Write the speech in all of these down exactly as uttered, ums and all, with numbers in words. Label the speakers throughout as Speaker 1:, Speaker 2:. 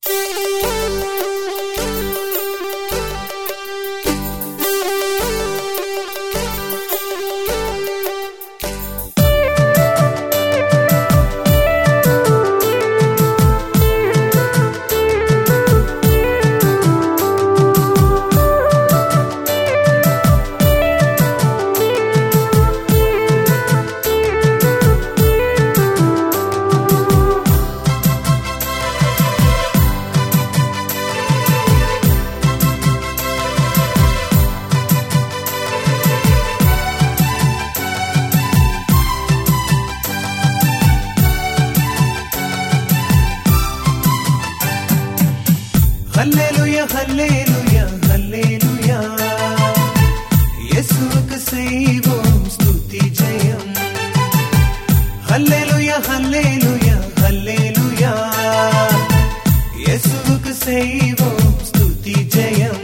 Speaker 1: ஹல்லேலூயா ஹல்லேலூயா ஹல்லேலூயா இயேசுவுக்கு செய்வோம் ஸ்துதி ஜெயம். ஹல்லேலூயா ஹல்லேலூயா ஹல்லேலூயா இயேசுவுக்கு செய்வோம் ஸ்துதி ஜெயம்.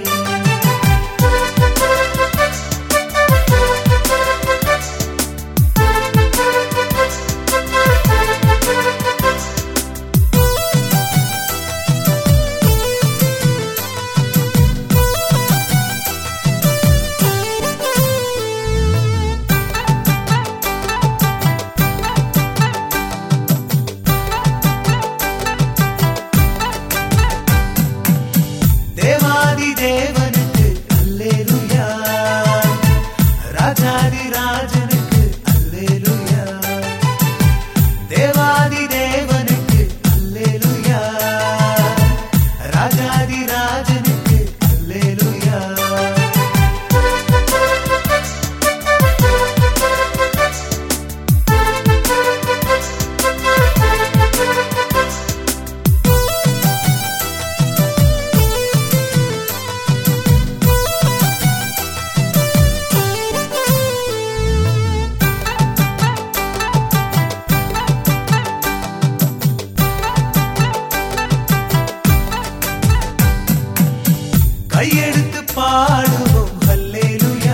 Speaker 1: தேவாதி தேவனுக்கு அல்லேலூயா, ராஜாதி ராஜனுக்கு அல்லேலூயா. தேவாதி தேவனுக்கு அல்லேலூயா, ராஜாதி ராஜனுக்கு அல்லேலூயா. கையெடுத்து பாடுவோம் ஹல்லேலூயா,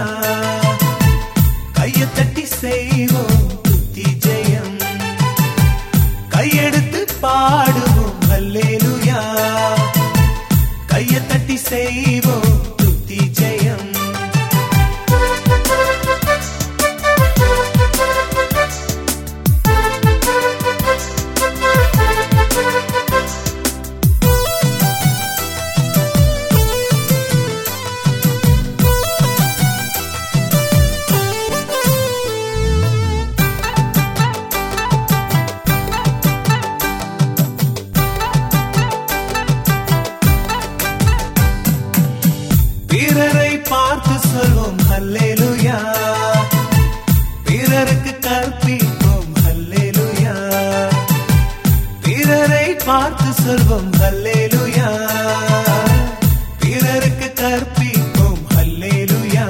Speaker 1: கையை தட்டி செய்வோம் துதி ஜெயம். கையெடுத்து பாடுவோம் ஹல்லேலூயா, கையை தட்டி செய்வோம் துதி ஜெயம். பிறரை பார்த்து சொல்வோம் ஹல்லேலூயா, பிறருக்கு கற்பிப்போம் ஹல்லேலூயா. பிறரை பார்த்து சொல்வோம் ஹல்லேலூயா, பிறருக்கு கற்பிப்போம் ஹல்லேலூயா.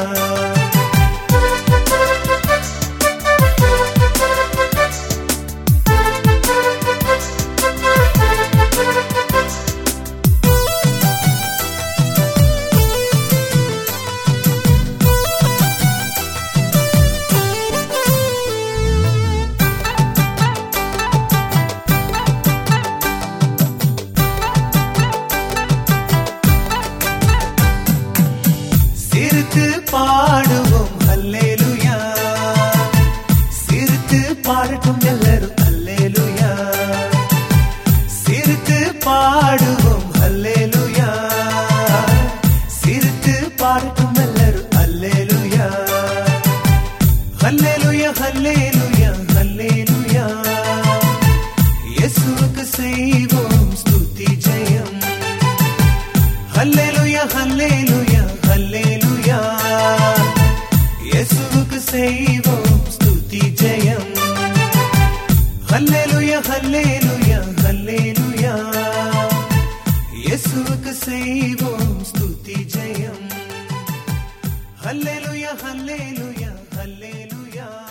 Speaker 1: சிரித்து பாடுவோம் ஹல்லேலூயா, சிரித்து பாடட்டும் எல்லாரும் ஹல்லேலூயா. சிரித்து பாடுவோம் ஹல்லேலூயா, சிரித்து பாடட்டும் எல்லாரும் ஹல்லேலூயா. ஹல்லேலூயா ஹல்லேலூயா ஹல்லேலூயா இயேசுவுக்கு செய்வோம் ஸ்துதி ஜெயம். ஹல்லேலூயா ஹல்லேலூயா ஹல்லேலூயா இயேசுவுக்கு செய்வோம் ஸ்துதி ஜெயம். ஹல்லேலூயா ஹல்லேலூயா ஹல்லேலூயா இயேசுவுக்கு செய்வோம் ஸ்துதி ஜெயம். ஹல்லேலூயா ஹல்லேலூயா ஹல்லேலூயா